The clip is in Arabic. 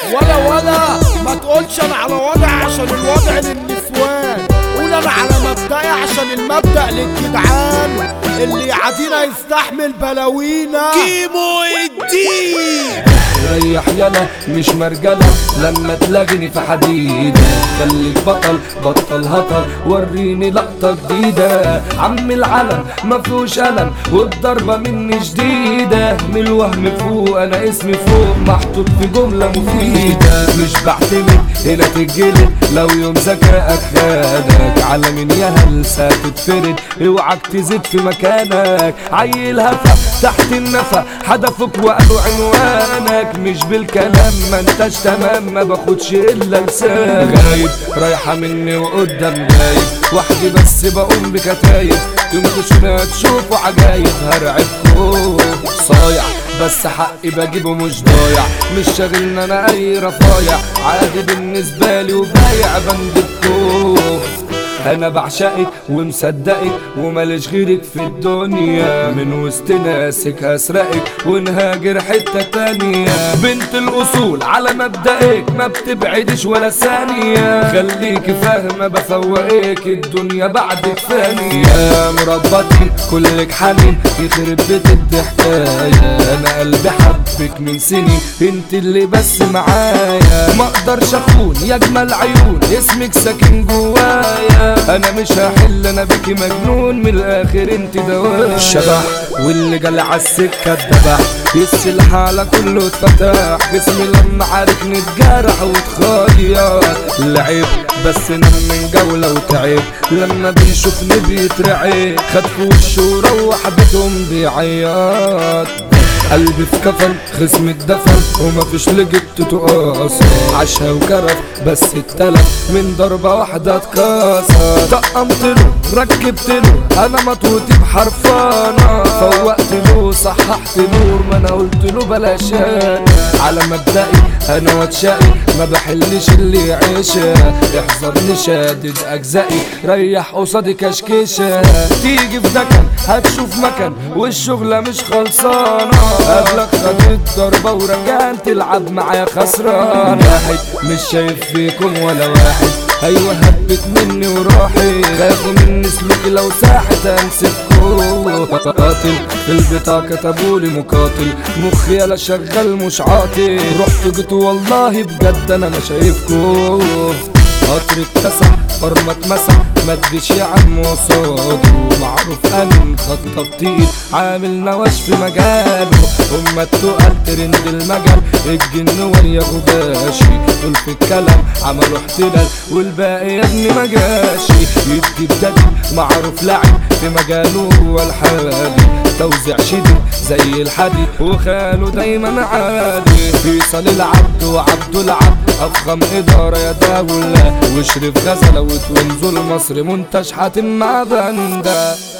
ولا ما تقولش انا على وضع عشان الوضع للنسوان، قول انا على مبدأي عشان المبدأ للجدعان، اللي يعادينا يستحمل بلاوينا. كيمو الدين ريح يلا مش مرجلة لما تلاقيني في حديد، خليك بطل هطل وريني لقطة جديدة. عم العلم مفيهوش ألم والضربة مني جديدة، من الوهم فوق أنا اسمي فوق محطوط في جملة مفيدة. مش بعتمد هنا تتجلد لو يوم ذكائك خدك، على مين يا هلسة تتفرد اوعك تزيد في مكانك. عيل هفا تحت النفا حدفك وقالوا عنوانك، مش بالكلام ما انتش تمام ما باخدش الا لسانك. غايب رايحة مني وقدام جايب وحدي بس بقوم بكتايب، تنكشوا تشوفوا عجايب هرعبكوا. صايع بس حقي بجيبه مش ضايع، مش شاغلنا انا اي رفايع، عادي بالنسبة لي وبايع بندكوا. انا بعشقك ومصدقك وماليش غيرك في الدنيا، من وسط ناسك هسرقك ونهاجر حتة تانية. بنت الاصول على مبدأك ما بتبعدش ولا ثانية، خليكي فاهمة بفوقك الدنيا بعدك ثانية. يا مربطي كلك حنين يخرب بيت الضحكاية، انا قلبي حبك من سنين انت اللي بس معايا. ما اقدرش اخون يا اجمل عيون اسمك ساكن جوايا، انا مش هحل انا بيكي مجنون من الاخر انت دواء. الشبح واللي جال عالسكه اتدبح، السلاح على كله اتفتح، جسمي لما عارك نتجرح وتخير. العيب بس نام من جولة وتعب لما بيشوفني بيترعب، خد في وشه وروح بيتهم بيعيط. قلبي في كفن خصمي اتدفن ومفيش لقيت تقاص، عاشها وكرف بس اتلف من ضربة واحدة اتكسر. طقمتله ركبتله انا مطوتي بحرفانة، فوقتله صححتله ما انا قلتله بلاش انا. على مبدئي انا واتشقي ما بحلش اللي يعيشها، احذرني شادد اجزائي ريح قصادي كشكشة. تيجي في دكن هتشوف مكان والشغلة مش خلصانة، قبلك خدت ضربة ورجعت تلعب معايا خسران. واحد مش شايف فيكم ولا واحد، ايوه هبت مني وروحي، خافوا مني سلوكي لو ساحت امسككوا. قاتل في البطاقة كتبولي مقاتل، مخي يلا شغال مش عاطل، رحت جيت والله بجد انا ما شايفكوا. قطر اتسع فرمة اتمسح ما تجيش يا عم وصاده، معروف انا خطب تقيل عامل نواش في مجاله. هما التقال ترند المجال الجن ويا غباشي، دول في الكلام عملوا احتلال والباقي يا ابني مجاشي. يدي بددي معروف لعب في مجاله هو الحالي، توزيع شديد زي الحديد وخاله دايما عادي. فيصل العبد وعبد العبد افخم اداره يا دولة، واشرف غزلة وتونزل مصر منتج حاتم مع بنده.